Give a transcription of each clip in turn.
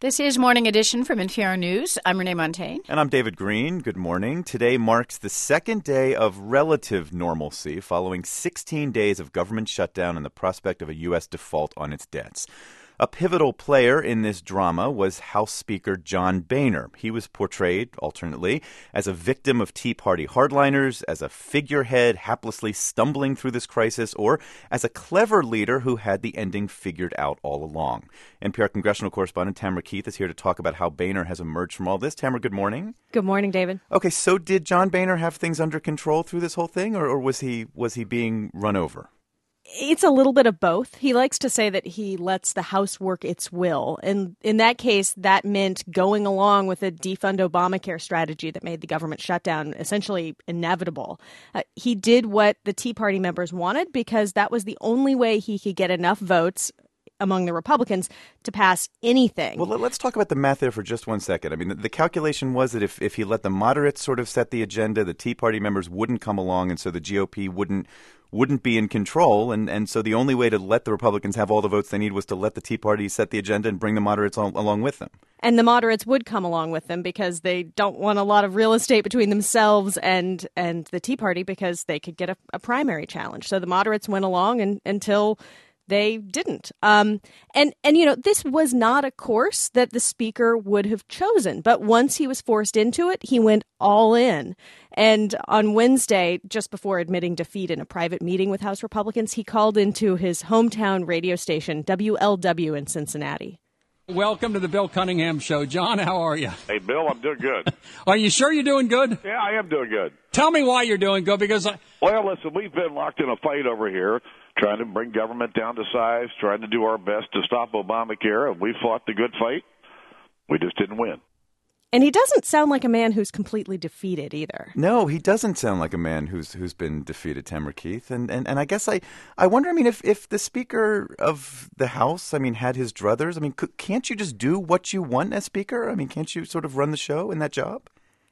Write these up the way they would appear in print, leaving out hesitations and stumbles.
This is Morning Edition from NPR News. I'm Renee Montaigne. And I'm David Green. Good morning. Today marks the second day of relative normalcy following 16 days of government shutdown and the prospect of a U.S. default on its debts. A pivotal player in this drama was House Speaker John Boehner. He was portrayed, alternately, as a victim of Tea Party hardliners, as a figurehead haplessly stumbling through this crisis, or as a clever leader who had the ending figured out all along. NPR congressional correspondent Tamara Keith is here to talk about how Boehner has emerged from all this. Tamara, good morning. Good morning, David. Okay, so did John Boehner have things under control through this whole thing, or was he being run over? It's a little bit of both. He likes to say that he lets the House work its will. And in that case, that meant going along with a defund Obamacare strategy that made the government shutdown essentially inevitable. He did what the Tea Party members wanted because that was the only way he could get enough votes among the Republicans to pass anything. Well, let's talk about the math there for just 1 second. I mean, the calculation was that if he let the moderates sort of set the agenda, the Tea Party members wouldn't come along, and so the GOP wouldn't be in control. And so the only way to let the Republicans have all the votes they need was to let the Tea Party set the agenda and bring the moderates along with them. And the moderates would come along with them because they don't want a lot of real estate between themselves and the Tea Party because they could get a primary challenge. So the moderates went along until they didn't. And you know, this was not a course that the speaker would have chosen. But once he was forced into it, he went all in. And on Wednesday, just before admitting defeat in a private meeting with House Republicans, he called into his hometown radio station, WLW in Cincinnati. Welcome to the Bill Cunningham Show. John, how are you? Hey, Bill, I'm doing good. Are you sure you're doing good? Yeah, I am doing good. Tell me why you're doing good, because Well, listen, we've been locked in a fight over here, trying to bring government down to size, trying to do our best to stop Obamacare, and we fought the good fight. We just didn't win. And he doesn't sound like a man who's completely defeated either. No, he doesn't sound like a man who's been defeated, Tamara Keith. And I guess I wonder, I mean, if the Speaker of the House, I mean, had his druthers, I mean, can't you just do what you want as Speaker? I mean, can't you sort of run the show in that job?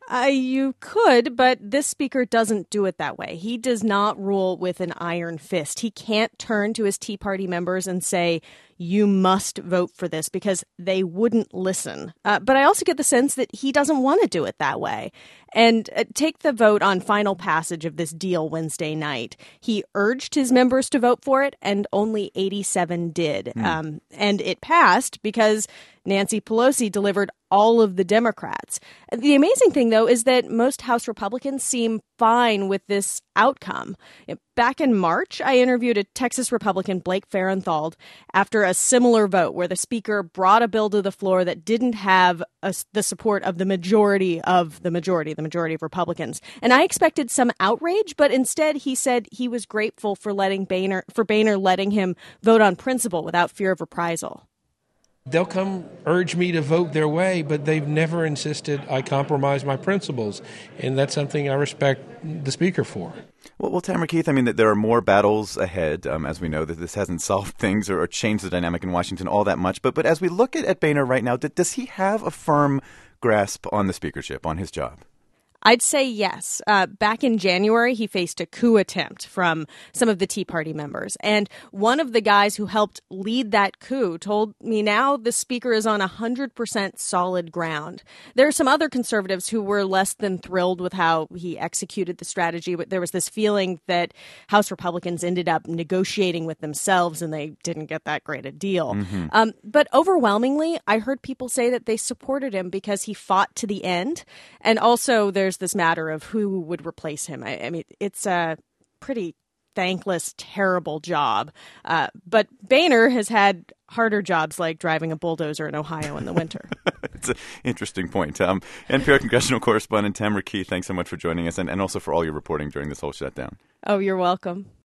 You could, but this speaker doesn't do it that way. He does not rule with an iron fist. He can't turn to his Tea Party members and say, you must vote for this, because they wouldn't listen. But I also get the sense that he doesn't want to do it that way. And take the vote on final passage of this deal Wednesday night. He urged his members to vote for it, and only 87 did. And it passed because Nancy Pelosi delivered all of the Democrats. The amazing thing, though, is that most House Republicans seem fine with this outcome. Back in March, I interviewed a Texas Republican, Blake Farenthold, after a similar vote where the speaker brought a bill to the floor that didn't have the support of the majority of Republicans. And I expected some outrage, but instead he said he was grateful for Boehner letting him vote on principle without fear of reprisal. They'll come urge me to vote their way, but they've never insisted I compromise my principles. And that's something I respect the Speaker for. Well, Tamara Keith, I mean, that there are more battles ahead, as we know, that this hasn't solved things or changed the dynamic in Washington all that much. But as we look at Boehner right now, does he have a firm grasp on the speakership, on his job? I'd say yes. Back in January, he faced a coup attempt from some of the Tea Party members. And one of the guys who helped lead that coup told me now the speaker is on 100% solid ground. There are some other conservatives who were less than thrilled with how he executed the strategy. But there was this feeling that House Republicans ended up negotiating with themselves and they didn't get that great a deal. But overwhelmingly, I heard people say that they supported him because he fought to the end. And also there's this matter of who would replace him. I mean, it's a pretty thankless, terrible job. But Boehner has had harder jobs like driving a bulldozer in Ohio in the winter. It's an interesting point. NPR congressional correspondent Tamara Keith, thanks so much for joining us and also for all your reporting during this whole shutdown. Oh, you're welcome.